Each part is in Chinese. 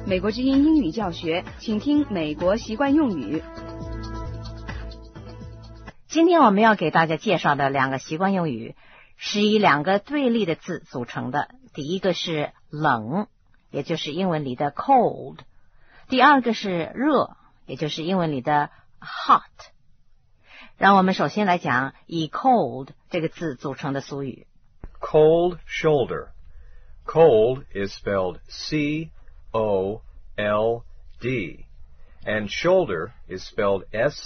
美国之音英语教学，请听美国习惯用语。 今天我们要给大家介绍的两个习惯用语是以两个对立的字组成的。第一个是冷，也就是英文里的 cold； 第二个是热，也就是英文里的 hot。让我们首先来讲以 cold 这个字组成的俗语。 Cold shoulder. Cold is spelled C-O-L-D, and shoulder is spelled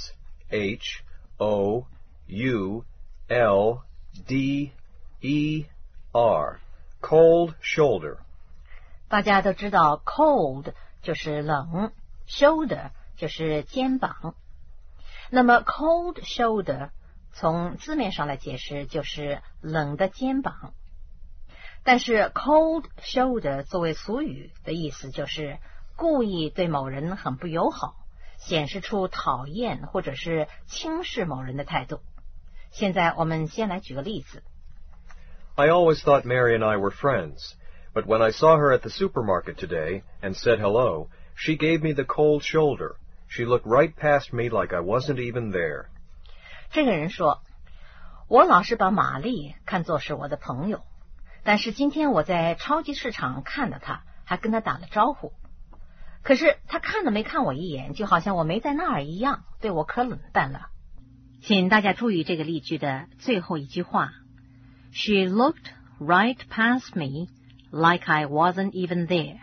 S-H-O-U-L-D-E-R. Cold shoulder. 大家都知道 cold 就是冷， shoulder 就是肩膀。那么 cold shoulder 从字面上来解释就是冷的肩膀。但是 cold shoulder 作为俗语的意思就是故意对某人很不友好，显示出讨厌或者是轻视某人的态度。现在我们先来举个例子。 I always thought Mary and I were friends, but when I saw her at the supermarket today and said hello, she gave me the cold shoulder. She looked right past me like I wasn't even there. 这个人说，我老是把玛丽看作是我的朋友，但是今天我在超级市场看到她，还跟她打了招呼。可是她看都没看我一眼，就好像我没在那儿一样，对我可冷淡了。请大家注意这个例句的最后一句话 She looked right past me like I wasn't even there.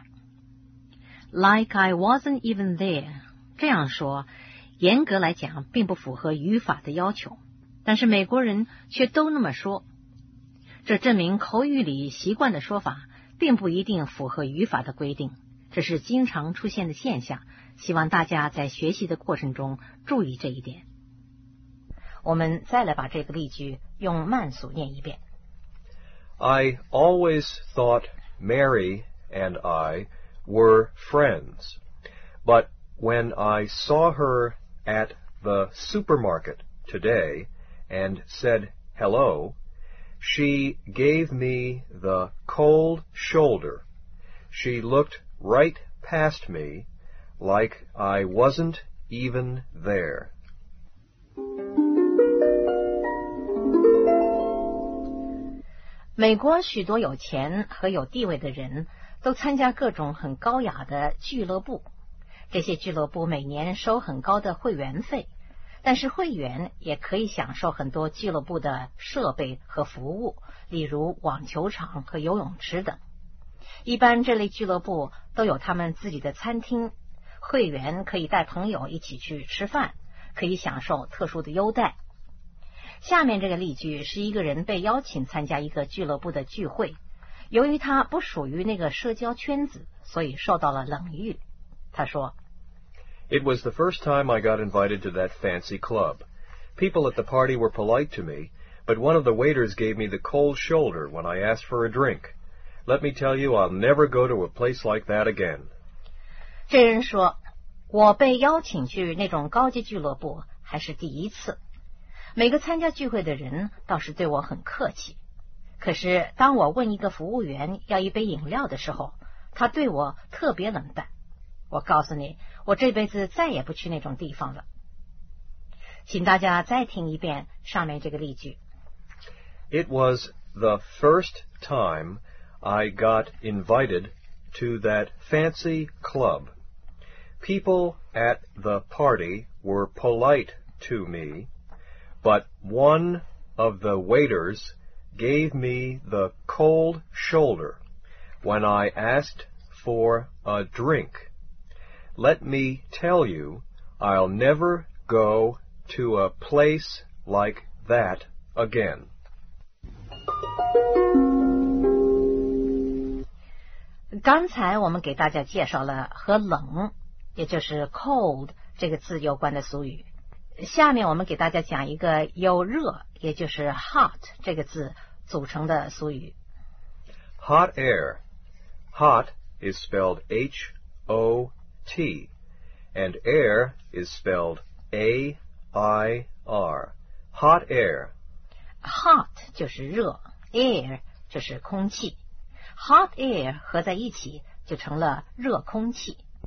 Like I wasn't even there. 这样说严格来讲并不符合语法的要求，但是美国人却都那么说。这证明口语里习惯的说法并不一定符合语法的规定，这是经常出现的现象，希望大家在学习的过程中注意这一点。我们再来把这个例句用慢速念一遍。 I always thought Mary and I were friends, but when I saw her at the supermarket today and said hello, she gave me the cold shoulder. She looked right past me like I wasn't even there. 美国许多有钱和有地位的人都参加各种很高雅的俱乐部，这些俱乐部每年收很高的会员费，但是会员也可以享受很多俱乐部的设备和服务，例如网球场和游泳池等。一般这类俱乐部都有他们自己的餐厅，会员可以带朋友一起去吃饭，可以享受特殊的优待。下面这个例句是一个人被邀请参加一个俱乐部的聚会，由于他不属于那个社交圈子，所以受到了冷遇。他说 It was the first time I got invited to that fancy club. People at the party were polite to me, but one of the waiters gave me the cold shoulder when I asked for a drink. Let me tell you, I'll never go to a place like that again. 这人说，我被邀请去那种高级俱乐部还是第一次。每个参加聚会的人倒是对我很客气，可是当我问一个服务员要一杯饮料的时候，他对我特别冷淡。我告诉你，我这辈子再也不去那种地方了。请大家再听一遍上面这个例句。 It was the first time I got invited to that fancy club. People at the party were polite to me, but one of the waiters gave me the cold shoulder when I asked for a drink.Let me tell you, I'll never go to a place like that again. 刚才我们给大家介绍了和冷，也就是 cold 这个字有关的俗语。下面我们给大家讲一个由热，也就是 hot 这个字组成的俗语。 Hot air. Hot is spelled H-O-T, and air is spelled A-I-R. Hot air. Hot 就是热， air 就是空气， hot air 合在一起就成了热空气。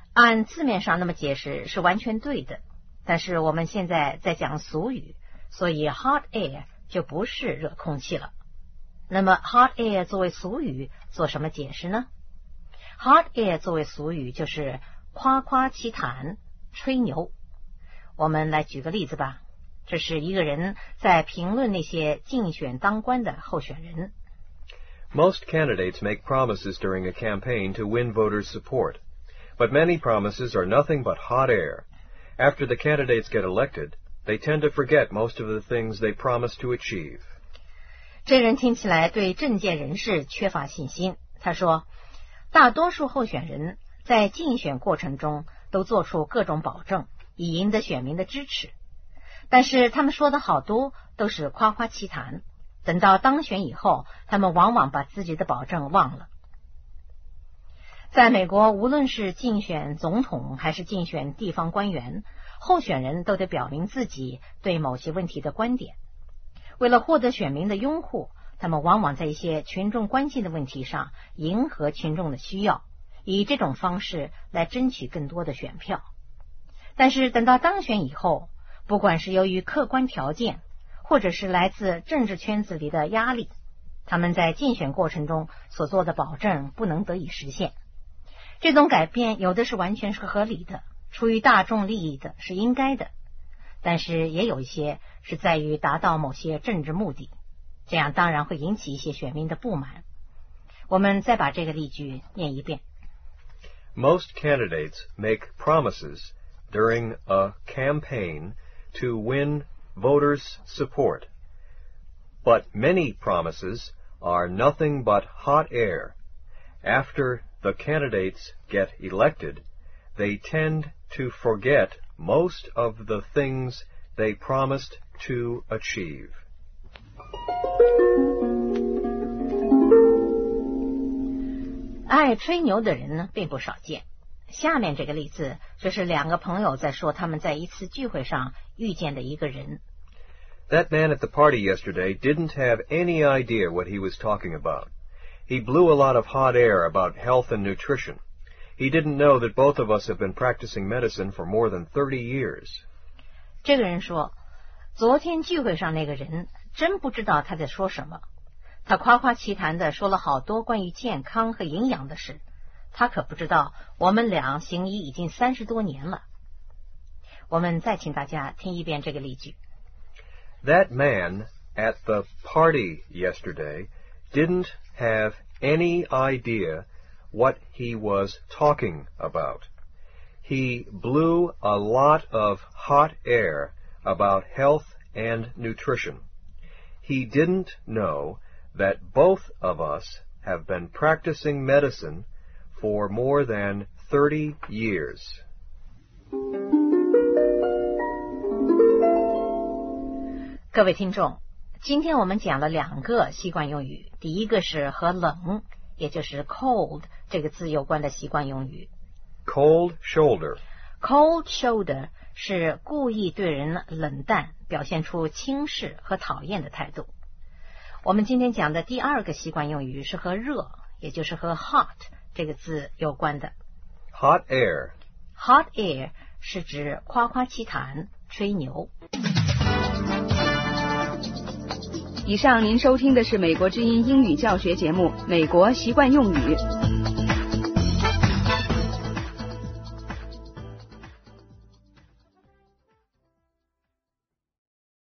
按字面上那么解释是完全对的，但是我们现在在讲俗语，所以 hot air 就不是热空气了。那么 hot air 作为俗语做什么解释呢？ hot air 作为俗语就是夸夸其谈，吹牛。我们来举个例子吧，这是一个人在评论那些竞选当官的候选人。 Most candidates make promises during a campaign to win voters' support, but many promises are nothing but hot air. After the candidates get elected, they tend to forget most of the things they promised to achieve. 这人听起来对政界人士缺乏信心。他说，大多数候选人在竞选过程中都做出各种保证，以赢得选民的支持，但是他们说的好多都是夸夸其谈，等到当选以后，他们往往把自己的保证忘了。在美国，无论是竞选总统还是竞选地方官员，候选人都得表明自己对某些问题的观点。为了获得选民的拥护，他们往往在一些群众关心的问题上迎合群众的需要，以这种方式来争取更多的选票。但是等到当选以后，不管是由于客观条件，或者是来自政治圈子里的压力，他们在竞选过程中所做的保证不能得以实现。这种改变有的是完全是合理的，出于大众利益的，是应该的，但是也有一些是在于达到某些政治目的，这样当然会引起一些选民的不满。我们再把这个例句念一遍。 Most candidates make promises during a campaign to win voters' support, but many promises are nothing but hot air. After the candidates get elected, they tend to forget most of the things they promised to achieve. 爱吹牛的人呢，并不少见。下面这个例子就是两个朋友在说他们在一次聚会上遇见的一个人。 That man at the party yesterday didn't have any idea what he was talking about. He blew a lot of hot air about health and nutrition. He didn't know that both of us have been practicing medicine for more than 30 years. 这个人说，昨天聚会上那个人真不知道他在说什么，他夸夸其谈的说了好多关于健康和营养的事，他可不知道我们俩行医已经30多年了。我们再请大家听一遍这个例句。 That man at the party yesterday didn't have any idea what he was talking about. He blew a lot of hot air about health and nutrition. He didn't know that both of us have been practicing medicine for more than 30 years. 各位听众，今天我们讲了两个习惯用语，第一个是和冷，也就是 cold 这个字有关的习惯用语。 Cold shoulder. Cold shoulder 是故意对人冷淡，表现出轻视和讨厌的态度。我们今天讲的第二个习惯用语是和热，也就是和 hot 这个字有关的。 Hot air. Hot air 是指夸夸其谈，吹牛。 以上您收听的是美国之音英语教学节目《美国习惯用语》。